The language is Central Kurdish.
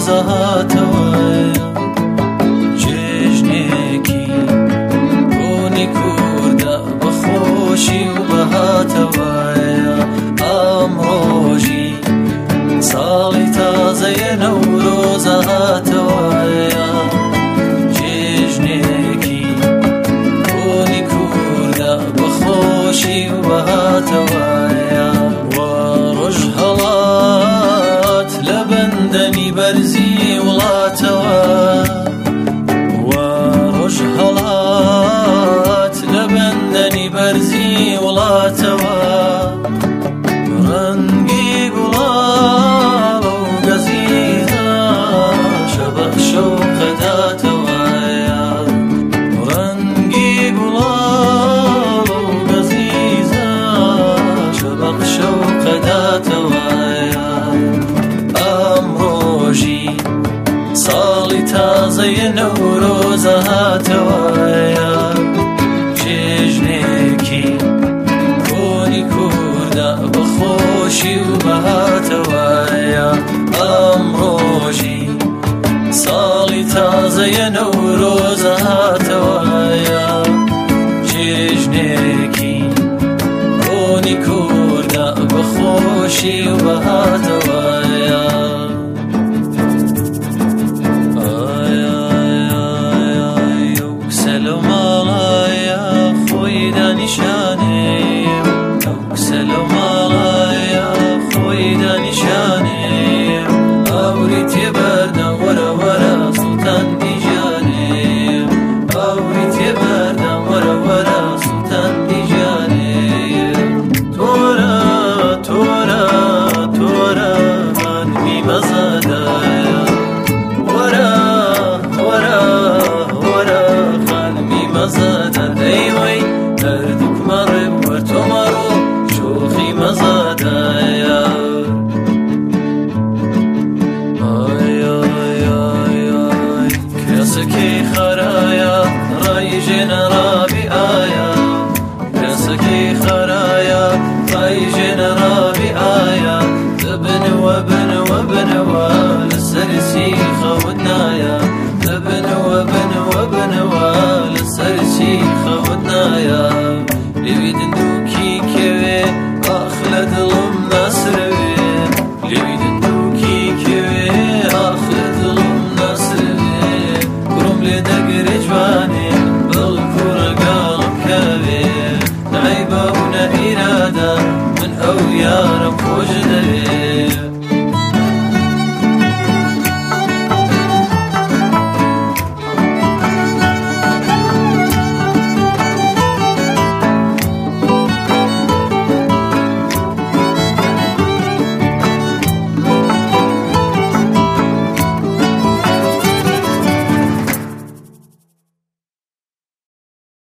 نەورۆزە هاتەوەیە جێژنێکی بۆنی کووردە بەخۆشی و بەهاتەوەیە ئەمڕۆژی ساڵی تازەیە نەورۆزە هاتەوەیە جێژنێکی بۆنی کووردە بەخۆشی و بەهاتەوەیە ڕۆژ هەڵات لە بەندەنی بەرزی وڵاتەوە ڕۆژ هەڵات لە بەندەنی بەرزی وڵاتەوە ڕەنگی گوڵاڵ و گەزیزە شەبەخشە و قەداتەوەیە ڕەنگی گوڵاڵ و گەزیزە شەبەخشە و قەداتەوەیە ئەمڕۆژی ساڵی تازەیە نەورۆزە هاتەوەیە جێژنێکی بۆنی کووردە بەخۆشی و بەهاتەوەیە ئەمڕۆژی ساڵی تازەیە نەورۆزە هاتەوەیە جێژنێکی بۆنی کووردە بەخۆشی و بەهاتەوە